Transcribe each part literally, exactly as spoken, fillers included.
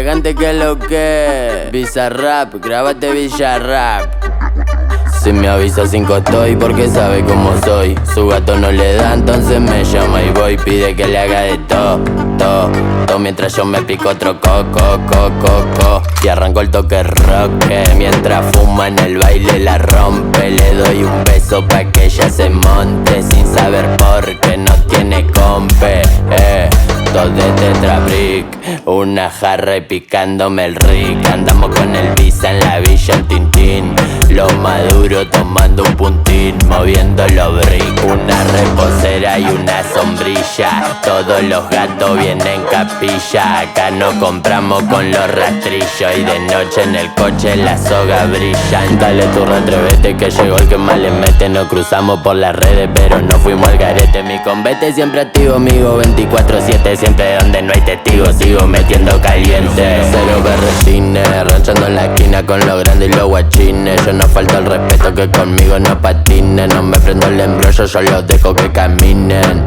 Elegante que lo que Bizarrap, grábate Villarrap. Si me avisa cinco estoy porque sabe cómo soy. Su gato no le da, entonces me llama y voy. Pide que le haga de todo, todo, todo. Mientras yo me pico otro coco, coco, coco. Y arranco el toque rock. Mientras fuma en el baile la rompe. Le doy un beso pa' que ella se monte. Sin saber por qué no tiene compe. Eh, dos de tetrabrick, una jarra y picándome el rick. Andamos con el visa en la villa, el tintín. Lo maduro tomando un puntín, moviendo los brick. Una reposera y una sombrilla. Todos los gatos vienen capilla. Acá no compramos con los rastrillos. Y de noche en el coche la soga brillan. Dale tu atrévete que llegó el que más le mete. Nos cruzamos por las redes pero no fuimos al garete. Mi convete siempre activo, amigo, veinticuatro siete. Siempre donde no hay testigos sigo metiendo caliente. Cero berretines, ranchando en la esquina con los grandes y los guachines. Yo no falta el respeto que conmigo no patinen. No me prendo el embrollo, yo los dejo que caminen.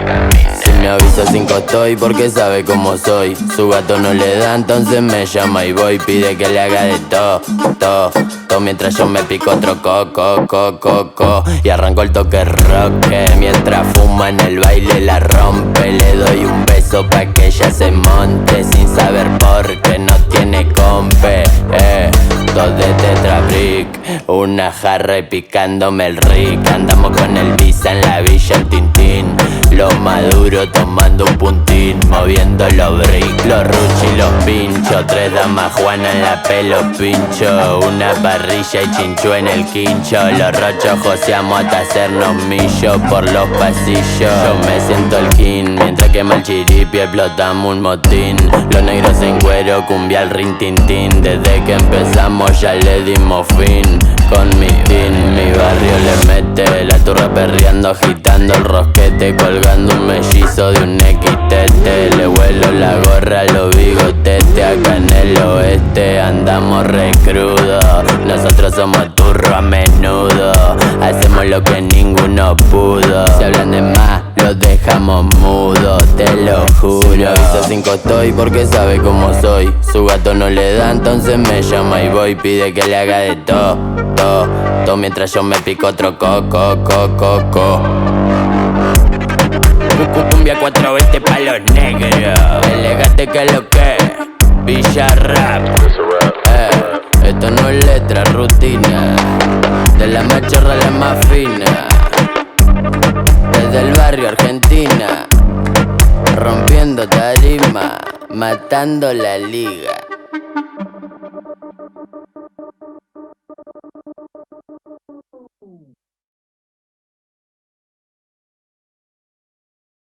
Si me avisa cinco estoy porque sabe cómo soy. Su gato no le da, entonces me llama y voy. Pide que le haga de todo, todo, todo. Mientras yo me pico otro coco, coco, coco. Y arranco el toque rock. Mientras fuma en el baile la rompe. Le doy un beso pa' que ella se monte. Sin saber por qué no tiene compe. Eh, dos de tetrabrick, una jarra y picándome el rick. Andamos con el visa en la villa, el tintín. Lo maduro tomando un puntín, moviendo los brick. Los ruchi y los pinchos. Tres damas Juana en la pelo pincho. Una parrilla y chinchú en el quincho. Los rochos joseamos hasta hacernos millo por los pasillos. Yo me siento el king, mientras quema el chiripi explotamos un motín. Los negros en cuero, cumbia al rin tin tin. Desde que empezamos ya le dimos fin. Con mi team, mi barrio le mete. La turra perreando, agitando el rosquete. Colgando un mellizo de un equis te te. Le vuelo la gorra a los bigotetes. Acá en el oeste andamos re crudo. Nosotros somos turro a menudo. Hacemos lo que ninguno pudo. Si hablan de más, los dejamos mudos, te lo juro. Si me avisa cinco estoy porque sabe cómo soy. Su gato no le da, entonces me llama y voy. Pide que le haga de todo, todo, todo. Mientras yo me pico otro coco, coco, coco. Cumbia cuatro veinte pa' los negros. Elegante que lo que Villarrap. Eh, esto no es letra, rutina. De la más chorra a la más fina. Desde el barrio Argentina. Rompiendo tarima, matando la liga.